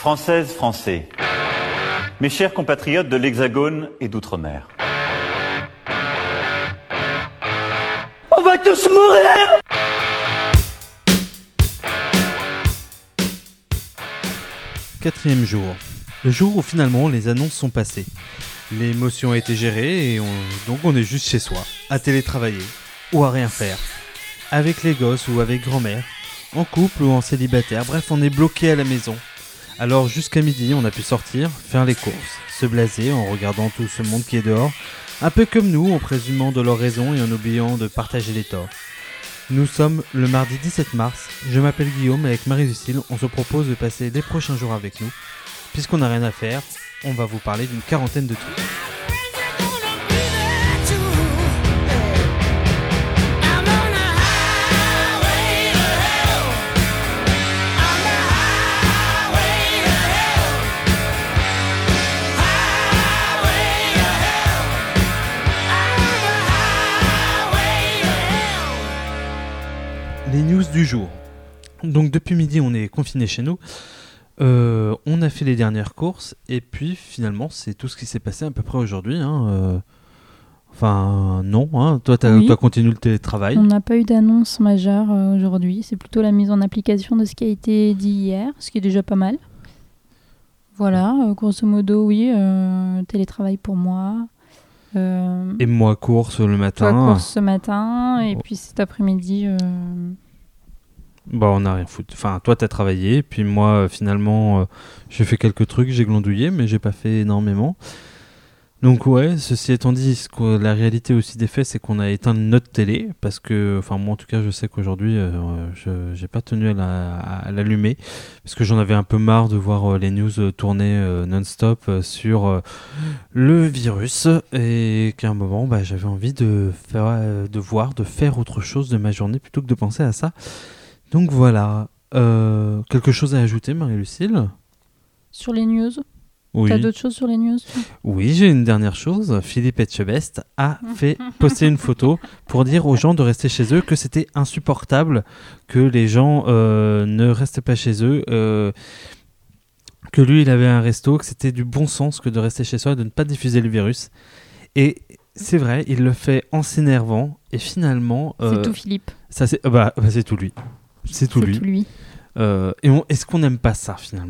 Françaises, Français, mes chers compatriotes de l'Hexagone et d'Outre-mer. On va tous mourir! Quatrième jour. Le jour où finalement les annonces sont passées. L'émotion a été gérée et donc on est juste chez soi, à télétravailler ou à rien faire. Avec les gosses ou avec grand-mère, en couple ou en célibataire, bref on est bloqué à la maison. Alors jusqu'à midi on a pu sortir, faire les courses, se blaser en regardant tout ce monde qui est dehors, un peu comme nous en présumant de leurs raisons et en oubliant de partager les torts. Nous sommes le mardi 17 mars, je m'appelle Guillaume et avec Marie-Lucille on se propose de passer les prochains jours avec nous. Puisqu'on n'a rien à faire, on va vous parler d'une quarantaine de trucs. Les news du jour. Donc depuis midi on est confinés chez nous. On a fait les dernières courses et puis finalement c'est tout ce qui s'est passé à peu près aujourd'hui. Enfin non, hein. Toi t'as continué le télétravail. On n'a pas eu d'annonce majeure aujourd'hui. C'est plutôt la mise en application de ce qui a été dit hier, ce qui est déjà pas mal. Voilà, grosso modo oui, télétravail pour moi. Et moi course le matin. Toi course ce matin et puis cet après-midi... Bah on n'a rien foutu. Enfin toi t'as travaillé, puis moi finalement j'ai fait quelques trucs, j'ai glandouillé mais j'ai pas fait énormément. Donc ouais, ceci étant dit, la réalité aussi des faits c'est qu'on a éteint notre télé parce que, enfin moi en tout cas je sais qu'aujourd'hui j'ai pas tenu à l'allumer parce que j'en avais un peu marre de voir les news tourner non-stop sur le virus et qu'à un moment j'avais envie de faire autre chose de ma journée plutôt que de penser à ça. Donc voilà, quelque chose à ajouter Marie-Lucille ? Sur les news ? Oui. T'as d'autres choses sur les news ? Oui, j'ai une dernière chose. Philippe Etchebest a fait poster une photo pour dire aux gens de rester chez eux, que c'était insupportable que les gens ne restent pas chez eux, que lui il avait un resto, que c'était du bon sens que de rester chez soi et de ne pas diffuser le virus. Et c'est vrai, il le fait en s'énervant et finalement... c'est tout Philippe. Ça, c'est tout lui. C'est tout lui. Est-ce qu'on n'aime pas ça finalement ?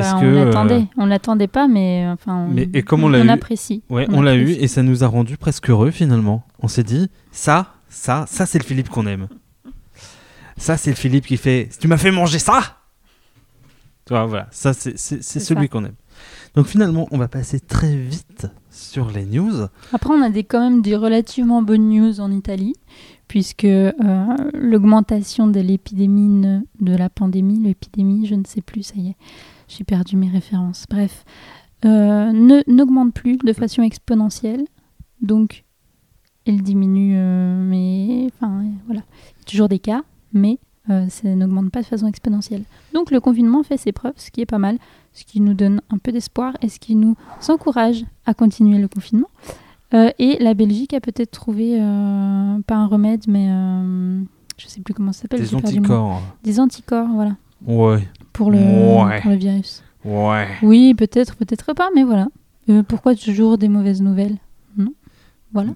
On l'attendait pas, mais enfin, on apprécie. Ouais, on l'a eu et ça nous a rendu presque heureux finalement. On s'est dit, ça c'est le Philippe qu'on aime. Ça c'est le Philippe qui fait, tu m'as fait manger ça. Tu vois, voilà, ça c'est celui qu'on aime. Donc finalement, on va passer très vite sur les news. Après, on a quand même des relativement bonnes news en Italie, puisque l'augmentation de l'épidémie, je ne sais plus, ça y est, j'ai perdu mes références. Bref, n'augmente plus de façon exponentielle, donc elle diminue, mais enfin voilà, il y a toujours des cas, mais ça n'augmente pas de façon exponentielle. Donc le confinement fait ses preuves, ce qui est pas mal, ce qui nous donne un peu d'espoir et ce qui nous encourage à continuer le confinement. Et la Belgique a peut-être trouvé, pas un remède, mais je sais plus comment ça s'appelle. Des anticorps. Des anticorps, voilà. Ouais. Pour le virus. Ouais. Oui, peut-être pas, mais voilà. Pourquoi toujours des mauvaises nouvelles ? Non. Voilà.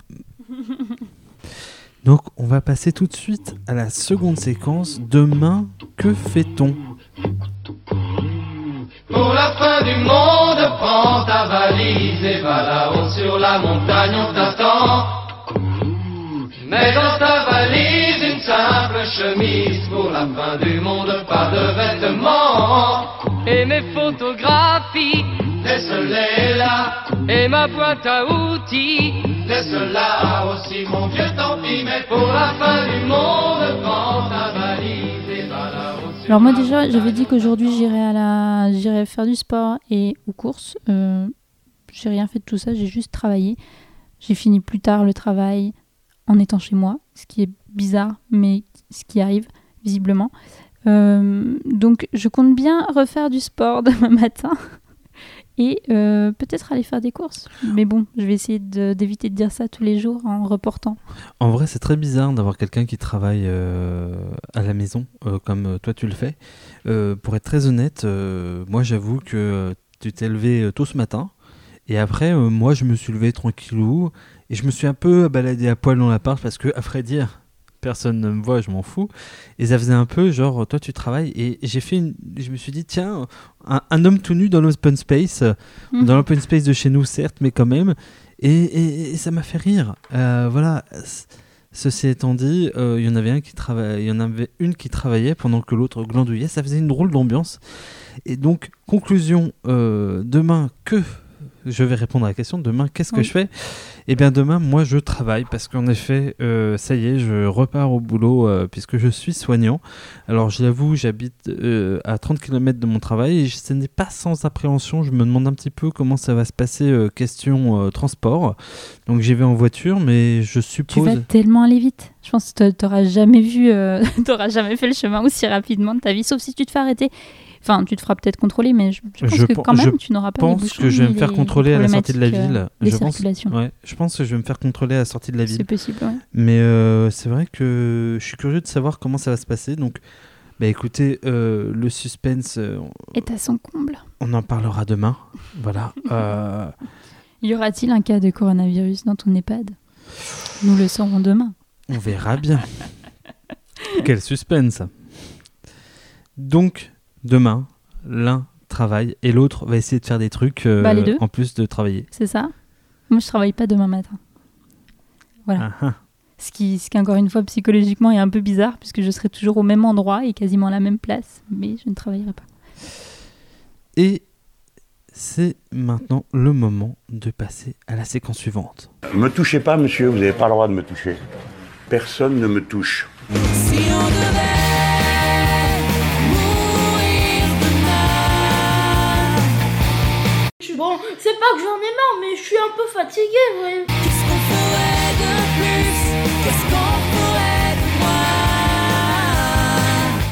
Donc, on va passer tout de suite à la seconde séquence. Demain, que fait-on ? Pour la fin du monde, prends ta valise et va là-haut sur la montagne, on t'attend. Mets dans ta valise une simple chemise. Pour la fin du monde, pas de vêtements. Et mes photographies, laisse-les là. Et ma boîte à outils, laisse-la aussi, mon Dieu, tant pis. Mais pour la fin du monde, prends ta valise et va là-haut. Alors moi déjà, j'avais dit qu'aujourd'hui j'irais faire du sport et aux courses. J'ai rien fait de tout ça, j'ai juste travaillé. J'ai fini plus tard le travail en étant chez moi, ce qui est bizarre, mais ce qui arrive visiblement. Donc je compte bien refaire du sport demain matin et peut-être aller faire des courses. Mais bon, je vais essayer d'éviter de dire ça tous les jours en reportant. En vrai, c'est très bizarre d'avoir quelqu'un qui travaille à la maison, comme toi tu le fais. Pour être très honnête, moi j'avoue que tu t'es levé tôt ce matin, et après, moi je me suis levé tranquillou, et je me suis un peu baladé à poil dans l'appart, parce que, à vrai dire, personne ne me voit, je m'en fous. Et ça faisait un peu genre, toi tu travailles, et je me suis dit, tiens, un homme tout nu dans l'open space, dans l'open space de chez nous, certes, mais quand même, et ça m'a fait rire. Voilà. Ceci étant dit, il y en avait une qui travaillait pendant que l'autre glandouillait. Ça faisait une drôle d'ambiance. Et donc, conclusion, demain, je vais répondre à la question. Demain, qu'est-ce que je fais ? Eh bien, demain, moi, je travaille parce qu'en effet, ça y est, je repars au boulot puisque je suis soignant. Alors, je l'avoue, j'habite à 30 km de mon travail et ce n'est pas sans appréhension. Je me demande un petit peu comment ça va se passer question transport. Donc, j'y vais en voiture, mais je suppose... Tu vas tellement aller vite. Je pense que tu n'auras jamais t'auras jamais fait le chemin aussi rapidement de ta vie, sauf si tu te fais arrêter. Enfin, tu te feras peut-être contrôler, mais je pense que quand même, tu n'auras pas les bouchons. Je pense que je vais me faire contrôler à la sortie de la ville. Je pense que je vais me faire contrôler à la sortie de la ville. C'est possible, ouais. Mais c'est vrai que je suis curieux de savoir comment ça va se passer. Donc, écoutez, le suspense... est à son comble. On en parlera demain. Voilà. Y aura-t-il un cas de coronavirus dans ton EHPAD ? Nous le saurons demain. On verra bien. Quel suspense. Donc... Demain, l'un travaille et l'autre va essayer de faire des trucs les deux. En plus de travailler. C'est ça. Moi, je travaille pas demain matin. Voilà. Ce qui, encore une fois, psychologiquement, est un peu bizarre puisque je serai toujours au même endroit et quasiment à la même place, mais je ne travaillerai pas. Et c'est maintenant le moment de passer à la séquence suivante. Me touchez pas, monsieur, vous n'avez pas le droit de me toucher. Personne ne me touche. Si on devait bon, c'est pas que j'en ai marre, mais je suis un peu fatiguée, ouais. Qu'est-ce qu'on ferait de plus ? Qu'est-ce qu'on ferait de moins ?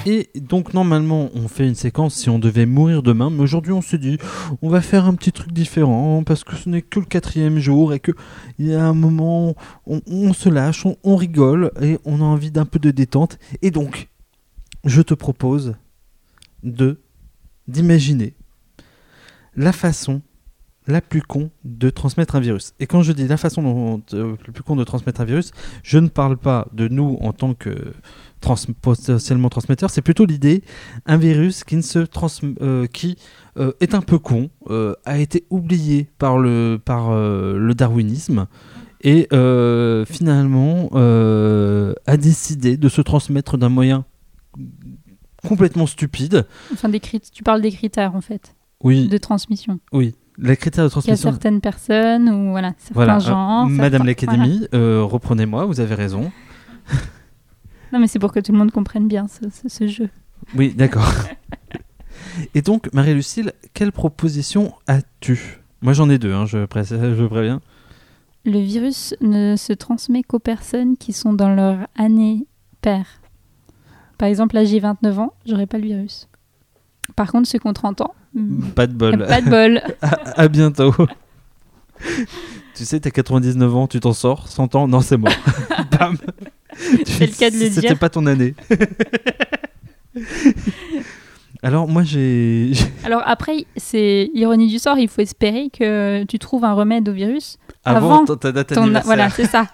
Et donc normalement on fait une séquence si on devait mourir demain, mais aujourd'hui on s'est dit on va faire un petit truc différent parce que ce n'est que le 4e jour et qu'il y a un moment on se lâche, on rigole et on a envie d'un peu de détente. Et donc je te propose d'imaginer la façon la plus con de transmettre un virus. Et quand je dis la façon la plus con de transmettre un virus, je ne parle pas de nous en tant que potentiellement transmetteurs, c'est plutôt l'idée, un virus qui est un peu con, a été oublié par le darwinisme et finalement a décidé de se transmettre d'un moyen complètement stupide. Enfin, tu parles des critères en fait. Oui. De transmission. Oui. Les critères de transmission. Il y a certaines personnes ou certains genres. Madame l'Académie, reprenez-moi, vous avez raison. Non, mais c'est pour que tout le monde comprenne bien ce jeu. Oui, d'accord. Et donc, Marie-Lucille, quelle proposition as-tu ? Moi, j'en ai deux, je préviens. Le virus ne se transmet qu'aux personnes qui sont dans leur année paire. Par exemple, là, j'ai 29 ans, j'aurai pas le virus. Par contre, ceux qui ont 30 ans... Pas de bol. Pas de bol. à bientôt. Tu sais, t'as 99 ans, tu t'en sors. 100 ans, non, c'est mort. Bam. C'est le cas de le dire. C'était pas ton année. Alors, moi, j'ai... Alors après, c'est ironie du sort, il faut espérer que tu trouves un remède au virus avant ta date anniversaire. Voilà, c'est ça.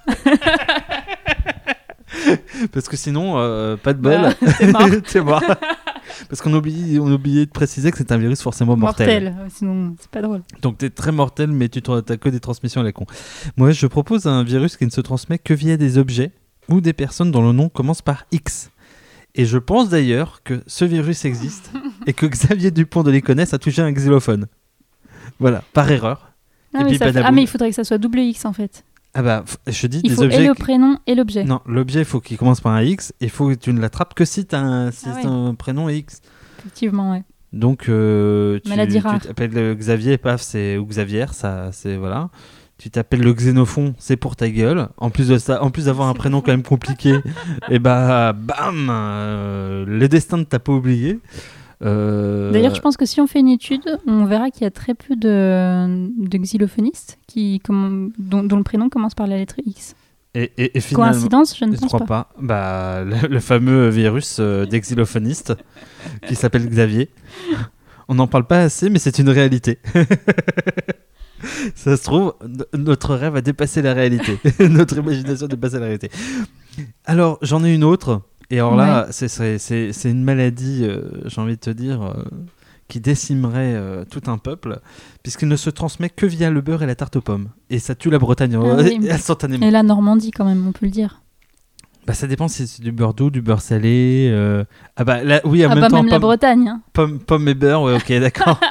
Parce que sinon, pas de bol. C'est mort. Parce qu'on oubliait de préciser que c'est un virus forcément mortel. Sinon c'est pas drôle. Donc t'es très mortel, mais t'as que des transmissions à la con. Moi, je propose un virus qui ne se transmet que via des objets ou des personnes dont le nom commence par X. Et je pense d'ailleurs que ce virus existe et que Xavier Dupont de Ligonnès a touché un xylophone. Voilà, par erreur. Mais il faudrait que ça soit double X en fait. Ah bah, je dis il des faut objets... et le prénom et l'objet. Non, l'objet, il faut qu'il commence par un X et il faut que tu ne l'attrapes que si t'as un prénom X. Effectivement, ouais. Donc, Maladie rare. Tu t'appelles Xavier, paf, ou Xavier, ça, c'est voilà. Tu t'appelles le xénophon, c'est pour ta gueule. En plus de ça, en plus d'avoir un prénom quand même compliqué, et bah, bam, le destin ne t'a pas oublié. D'ailleurs, je pense que si on fait une étude, on verra qu'il y a très peu de xylophonistes dont le prénom commence par la lettre X. Et finalement, coïncidence, je ne pense crois pas. Bah, le fameux virus des xylophonistes qui s'appelle Xavier. On n'en parle pas assez, mais c'est une réalité. Ça se trouve, notre rêve a dépassé la réalité. Notre imagination a dépassé la réalité. Alors, j'en ai une autre. Et alors là, c'est une maladie, j'ai envie de te dire, qui décimerait tout un peuple, puisqu'il ne se transmet que via le beurre et la tarte aux pommes. Et ça tue la Bretagne instantanément. Et la Normandie, quand même, on peut le dire. Bah, ça dépend si c'est du beurre doux, du beurre salé. Ah bah là, oui, en même temps, même la Bretagne. Hein. Pommes et beurre, ouais, ok, d'accord.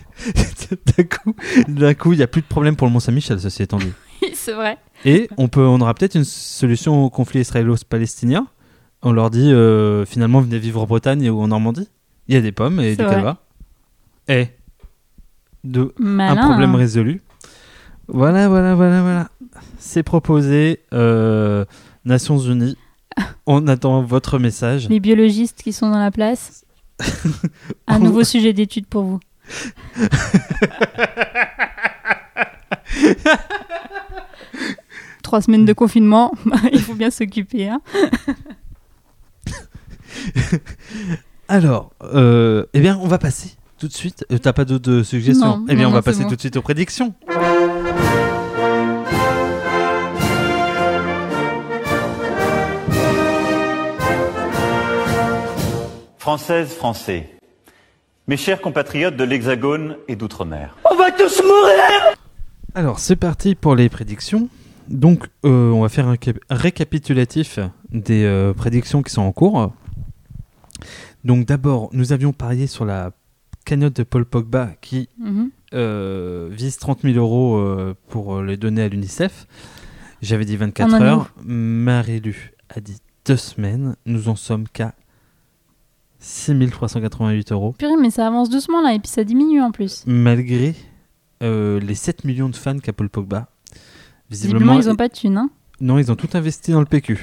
D'un coup, il n'y a plus de problème pour le Mont-Saint-Michel, ceci étant dit. Oui, c'est vrai. Et on aura peut-être une solution au conflit israélo-palestinien. On leur dit, finalement, venez vivre en Bretagne ou en Normandie. Il y a des pommes et du calva. Et un problème résolu. Voilà. C'est proposé. Nations Unies. On attend votre message. Les biologistes qui sont dans la place. Un nouveau sujet d'étude pour vous. 3 semaines de confinement, il faut bien s'occuper. Hein. Alors, eh bien, on va passer tout de suite. T'as pas d'autres suggestions? Eh bien, on va passer tout de suite aux prédictions. Françaises, Français, mes chers compatriotes de l'Hexagone et d'Outre-mer. On va tous mourir! Alors, c'est parti pour les prédictions. Donc, on va faire un récapitulatif des prédictions qui sont en cours. Donc, d'abord, nous avions parié sur la cagnotte de Paul Pogba qui vise 30 000 € pour les donner à l'UNICEF. J'avais dit 24 heures. Marie-Lu a dit 2 semaines. Nous en sommes qu'à 6 388 €. Purée, mais ça avance doucement là, et puis ça diminue en plus. Malgré les 7 millions de fans qu'a Paul Pogba. Visiblement, ils n'ont pas de thunes. Hein. Non, ils ont tout investi dans le PQ.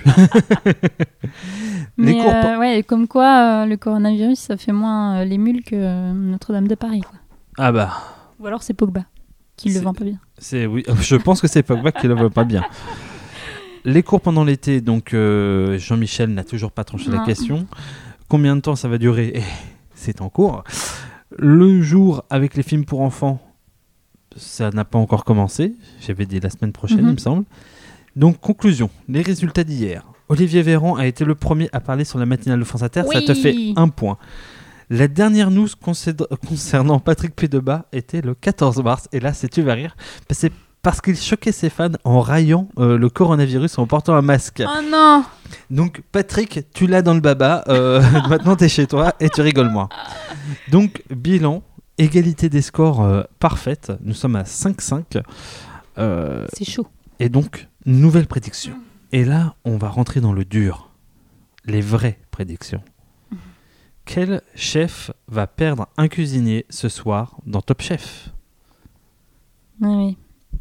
Mais comme quoi, le coronavirus, ça fait moins les mules que Notre-Dame de Paris. Quoi. Ah bah. Ou alors c'est Pogba qui le vend pas bien. Oui, je pense que c'est Pogba qui le vend pas bien. Les cours pendant l'été, donc Jean-Michel n'a toujours pas tranché la question. Combien de temps ça va durer? C'est en cours. Le jour avec les films pour enfants, ça n'a pas encore commencé. J'avais dit la semaine prochaine, il me semble. Donc, conclusion. Les résultats d'hier. Olivier Véran a été le premier à parler sur la matinale de France Inter. Oui. Ça te fait 1 point. La dernière news concernant Patrick Pédeba était le 14 mars. Et là, tu vas rire. C'est parce qu'il choquait ses fans en raillant le coronavirus en portant un masque. Oh non! Donc, Patrick, tu l'as dans le baba. Maintenant, t'es chez toi et tu rigoles moins. Donc, bilan. Égalité des scores parfaite. Nous sommes à 5-5. C'est chaud. Et donc, nouvelle prédiction. Et là, on va rentrer dans le dur. Les vraies prédictions. Quel chef va perdre un cuisinier ce soir dans Top Chef? Oui.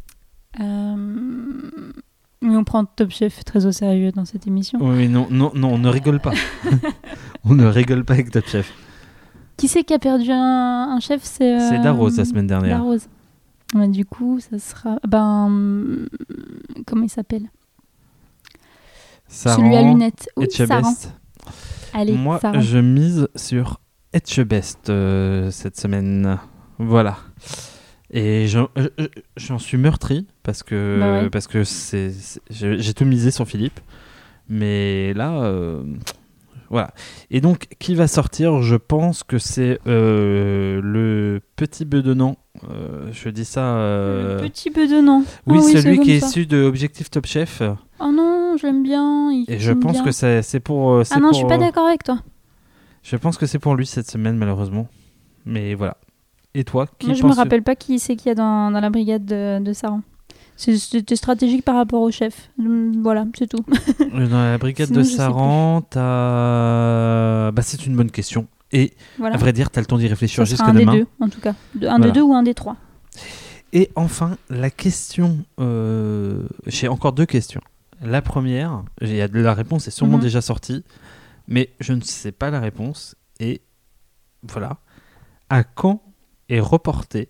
Mais on prend Top Chef très au sérieux dans cette émission. Oui, non, on ne rigole pas. On ne rigole pas avec Top Chef. Qui c'est qui a perdu un chef? C'est Darroze la semaine dernière. Darroze. Ouais, du coup, ça sera... comment il s'appelle? Saran, celui à lunettes. Etchebest. Allez, moi, Saran. je mise sur Etchebest cette semaine. Voilà. Et j'en suis meurtri parce que j'ai tout misé sur Philippe. Mais là... Voilà. Et donc, qui va sortir? Je pense que c'est le petit Bedonnant. Je dis ça. Le petit Bedonnant. Oui, celui qui est issu de Objectif Top Chef. Oh non, je l'aime bien. Et je pense que c'est pour. Ah non, je suis pas d'accord avec toi. Je pense que c'est pour lui cette semaine, malheureusement. Mais voilà. Et toi, qui Moi, je me rappelle pas qui c'est qu'il y a dans la brigade de Saran. C'était stratégique par rapport au chef. Voilà, c'est tout. Dans la brigade de Saran, c'est une bonne question. Et voilà. À vrai dire, tu as le temps d'y réfléchir jusque demain. Un des deux, en tout cas. Un des deux ou un des trois. Et enfin, la question... j'ai encore 2 questions. La première, la réponse est sûrement déjà sortie, mais je ne sais pas la réponse. Et voilà, à quand est reportée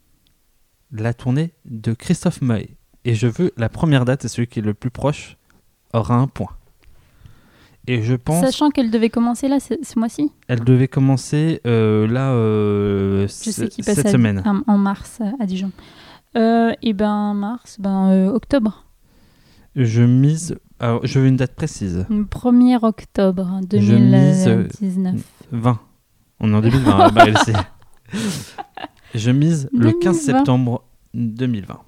la tournée de Christophe Maé. Et je veux la première date, et celui qui est le plus proche aura un point. Et je pense... Sachant qu'elle devait commencer là, ce mois-ci. Elle devait commencer Je sais qu'il passe cette semaine. en mars à Dijon. Et ben mars, octobre. Je mise... Alors, je veux une date précise. Le 1er octobre Je mise 2019. 20. On est en 2020, bah, elle sait. Je mise le 15 2020. septembre 2020.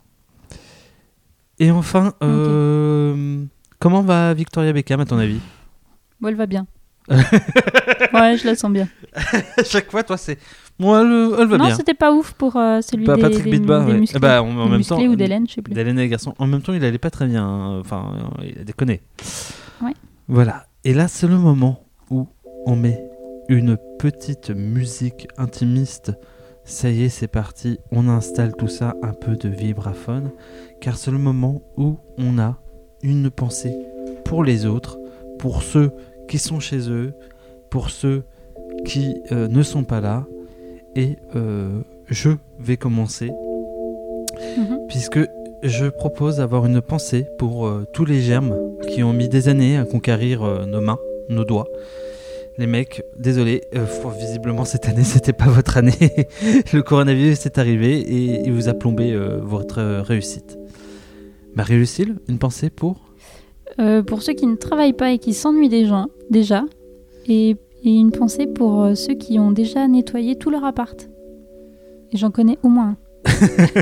Et enfin, comment va Victoria Beckham à ton avis? Bon, elle va bien. Ouais, je la sens bien. À chaque fois, toi, c'est... Moi, elle va Non, bien. c'était pas ouf pour celui Pas des, Patrick des, Bidba, des ouais. musclés. Bah, en Des même musclés temps, ou d'Hélène, je sais plus. D'Hélène et les garçons. En même temps, il allait pas très bien. Enfin, il a déconné. Ouais. Voilà. Et là, c'est le moment où on met une petite musique intimiste. Ça y est, c'est parti. On installe tout ça, un peu de vibraphone. Car c'est le moment où on a une pensée pour les autres, pour ceux qui sont chez eux, pour ceux qui ne sont pas là. Et je vais commencer, puisque je propose d'avoir une pensée pour tous les germes qui ont mis des années à conquérir nos mains, nos doigts. Les mecs, désolé, visiblement cette année c'était pas votre année. Le coronavirus est arrivé et il vous a plombé votre réussite. Marie-Lucille, une pensée pour ceux qui ne travaillent pas et qui s'ennuient déjà. Et une pensée pour ceux qui ont déjà nettoyé tout leur appart. Et j'en connais au moins un.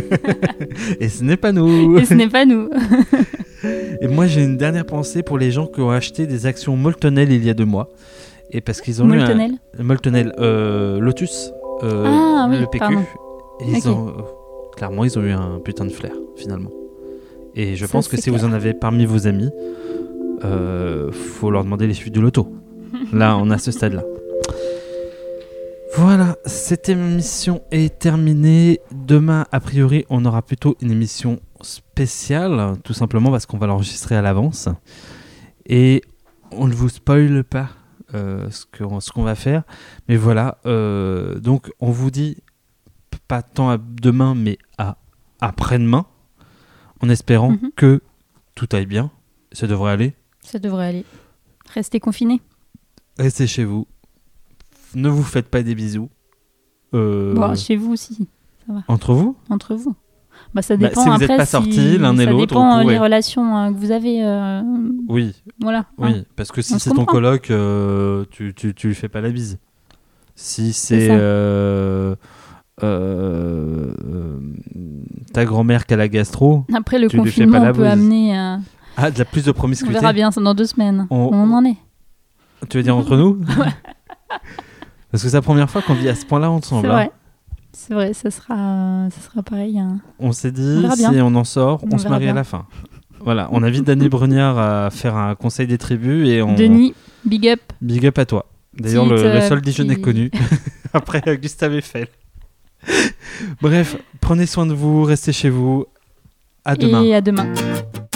Et ce n'est pas nous. Et ce n'est pas nous. Et moi j'ai une dernière pensée pour les gens qui ont acheté des actions Moltonel il y a 2 mois. Et parce qu'ils ont Moltonel. eu Moltonel, Lotus, Oui, le PQ. pardon. Et ils Ok. ont, clairement, ils ont eu un putain de flair, finalement. Et je Ça, pense que c'est si vous en avez parmi vos amis, faut leur demander les suites du loto. Là, on est à ce stade-là. Voilà, cette émission est terminée. Demain, a priori, on aura plutôt une émission spéciale, tout simplement parce qu'on va l'enregistrer à l'avance. Et on ne vous spoile pas ce qu'on va faire. Mais voilà, donc on vous dit pas tant à demain, mais à après-demain, en espérant que tout aille bien. Ça devrait aller. Ça devrait aller. Restez confinés. Restez chez vous. Ne vous faites pas des bisous. Bon, chez vous aussi, ça va. Entre vous? Entre vous. Bah, ça dépend. si vous après, n'êtes pas sortis l'un et ça l'autre, dépend vous pourrez. les relations que vous avez. Oui, Voilà. oui. hein. Parce que si On se c'est ton comprend. coloc, tu lui fais pas la bise. Si c'est ça. ta grand-mère qui a la gastro, Après, le Tu lui fais confinement pas la peut bouse. amener à... de la plus de On promiscuité. verra bien ça dans 2 semaines. On- Où on en est. Tu veux dire entre nous? Parce que c'est la première fois qu'on vit à ce point-là ensemble. C'est hein. vrai. C'est vrai, ça sera pareil. hein. On s'est On dit, verra si bien. on en sort, on On se verra marie à bien. la fin. Voilà, on invite Dany Brugnard à faire un conseil des tribus et on... Denis, big up. Big up à toi. D'ailleurs, Petite, le seul Dijonnais petit- connu. Après Gustave Eiffel. Bref, prenez soin de vous, restez chez vous. À demain. Et à demain.